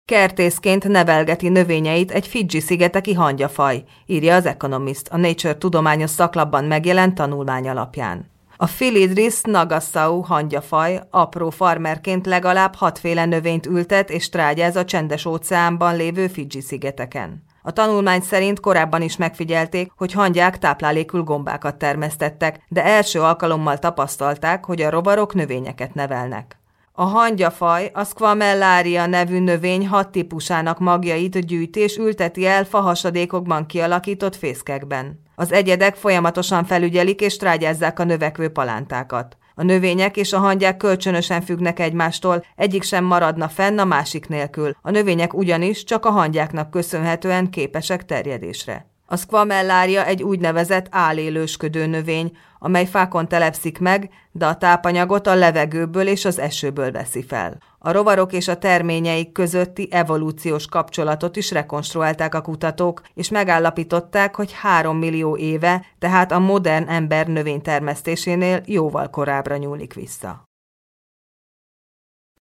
Kertészként nevelgeti növényeit egy Fidzsi-szigeteki hangyafaj, írja az Economist a Nature tudományos szaklapban megjelent tanulmány alapján. A Philidris nagassau hangyafaj apró farmerként legalább 6 féle növényt ültet és trágyáz a Csendes-óceánban lévő Fidzsi-szigeteken. A tanulmány szerint korábban is megfigyelték, hogy hangyák táplálékul gombákat termesztettek, de első alkalommal tapasztalták, hogy a rovarok növényeket nevelnek. A hangyafaj a Squamellaria nevű növény 6 típusának magjait gyűjti és ülteti el fahasadékokban kialakított fészkekben. Az egyedek folyamatosan felügyelik és trágyázzák a növekvő palántákat. A növények és a hangyák kölcsönösen függnek egymástól, egyik sem maradna fenn a másik nélkül. A növények ugyanis csak a hangyáknak köszönhetően képesek terjedésre. A Squamellaria egy úgynevezett álélősködő növény, amely fákon telepszik meg, de a tápanyagot a levegőből és az esőből veszi fel. A rovarok és a terményeik közötti evolúciós kapcsolatot is rekonstruálták a kutatók, és megállapították, hogy 3 millió éve, tehát a modern ember növénytermesztésénél jóval korábbra nyúlik vissza.